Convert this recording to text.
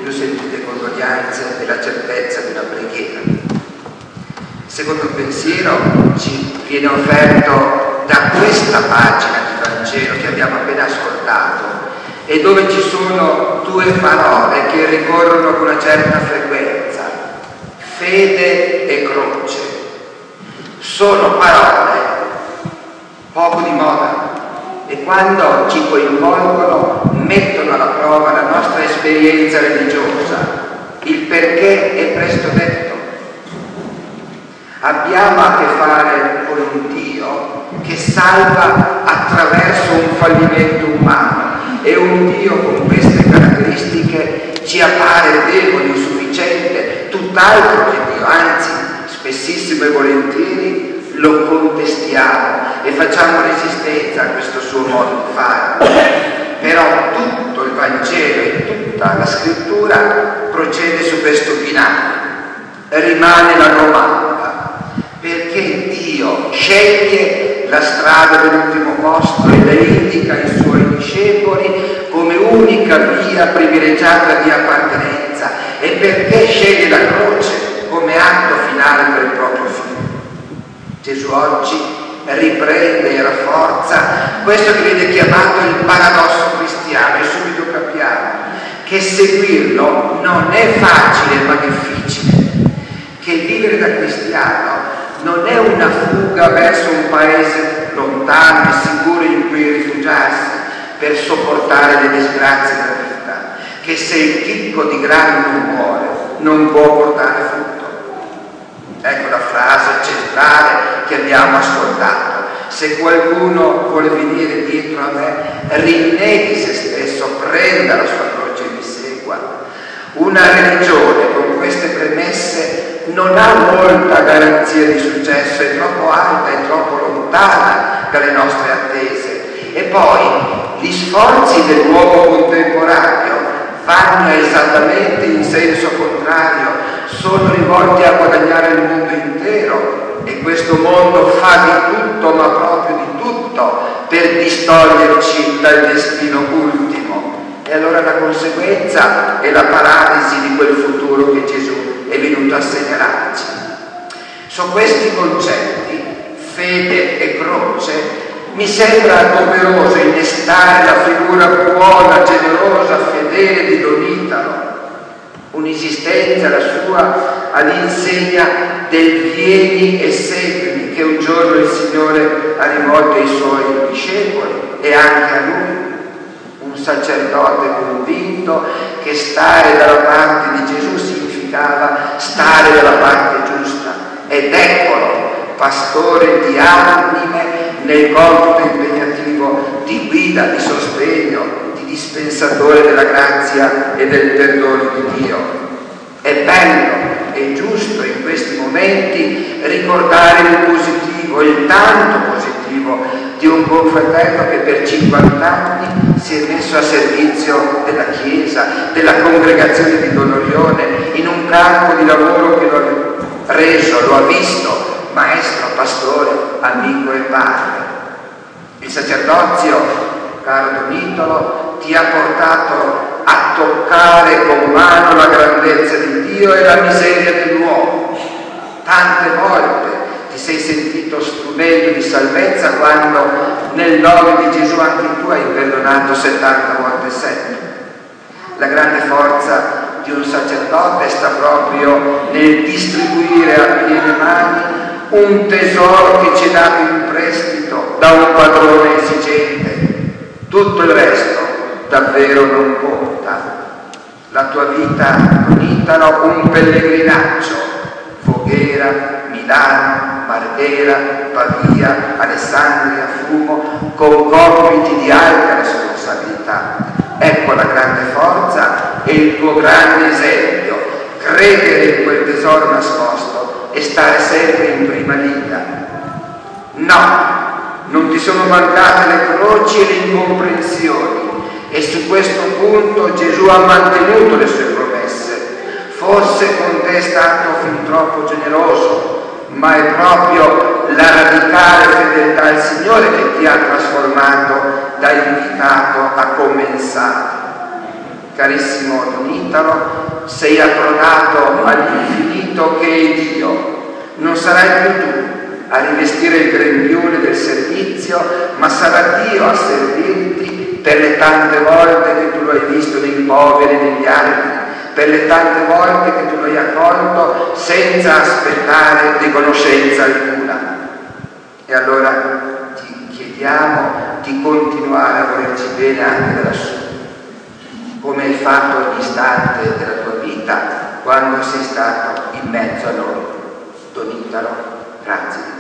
più sentite condoglianze e la certezza di una preghiera. Il secondo pensiero ci viene offerto da questa pagina di Vangelo che abbiamo appena ascoltato e dove ci sono due parole che ricorrono con una certa frequenza: fede e croce. Sono parole poco di moda e quando ci coinvolgono mettono alla prova la nostra esperienza religiosa. Il perché è presto detto. Abbiamo a che fare con un Dio che salva attraverso un fallimento umano e un Dio con queste caratteristiche ci appare debole, insufficiente, tutt'altro che Dio, anzi spessissimo e volentieri lo contestiamo e facciamo resistenza a questo suo modo di fare. Però tutto il Vangelo e tutta la scrittura procede su questo binario. Rimane la domanda: perché Dio sceglie la strada dell'ultimo posto e la indica ai suoi discepoli come unica via privilegiata di appartenenza, e perché sceglie la croce come atto finale per il proprio figlio? Gesù oggi riprende e rafforza questo che viene chiamato il paradosso cristiano, e subito capiamo che seguirlo non è facile ma difficile, che vivere da cristiano non è una fuga verso un paese lontano e sicuro in cui rifugiarsi per sopportare le disgrazie della vita, che se il chicco di grano non muore non può portare frutto. Ecco la frase centrale che abbiamo ascoltato: se qualcuno vuole venire dietro a me, rinneghi se stesso, prenda la sua croce e mi segua. Una religione con queste premesse non ha molta garanzia di successo, è troppo alta, è troppo lontana dalle nostre attese. E poi gli sforzi dell'uomo contemporaneo vanno esattamente in senso contrario, sono rivolti a guadagnare il mondo intero, e questo mondo fa di tutto, ma proprio di tutto, per distoglierci dal destino ultimo. E allora la conseguenza è la paralisi di quel futuro che Gesù è venuto a segnalarci. Su questi concetti, fede e croce, mi sembra doveroso innestare la figura buona, generosa, fedele di Don Italo, un'esistenza la sua all'insegna del vieni e seguimi che un giorno il Signore ha rivolto ai suoi discepoli e anche a lui, un sacerdote convinto che stare dalla parte di Gesù significava stare dalla parte giusta, ed eccolo, pastore di anime nel compito impegnativo di guida, di sostegno, di dispensatore della grazia e del perdono di Dio. È bello e giusto in questi momenti ricordare il positivo, il tanto positivo di un buon fratello che per 50 anni si è messo a servizio della Chiesa, della congregazione di Don Orione, in un campo di lavoro che lo ha reso, lo ha visto maestro, pastore, amico e padre. Il sacerdozio, caro Don Italo, ti ha portato a toccare con mano la grandezza di Dio e la miseria dell'uomo. Tante volte ti sei sentito strumento di salvezza quando nel nome di Gesù anche tu hai perdonato 70 volte 7. La grande forza di un sacerdote sta proprio nel distribuire a piene mani un tesoro che ci è dato in prestito da un padrone esigente. Tutto il resto davvero non conta. La tua vita, Don Italo, un pellegrinaggio: Voghera, Milano, Marghera, Pavia, Alessandria, Fumo, con compiti di alta responsabilità. Ecco la grande forza e il tuo grande esempio: credere in quel tesoro nascosto e stare sempre in prima linea. No, non ti sono mancate le croci e le incomprensioni, e su questo punto Gesù ha mantenuto le sue promesse. Forse con te è stato fin troppo generoso, ma è proprio la radicale fedeltà al Signore che ti ha trasformato da invitato a commensale. carissimo Don Italo, sei approdato all'infinito che è Dio. Non sarai più tu a rivestire il grembiule del servizio, ma sarà Dio a servirti per le tante volte che tu lo hai visto nei poveri e negli altri, per le tante volte che tu lo hai accolto senza aspettare riconoscenza alcuna. E allora ti chiediamo di continuare a volerci bene anche da lassù, come hai fatto ogni istante della tua vita quando sei stato in mezzo a noi. Don Italo, grazie.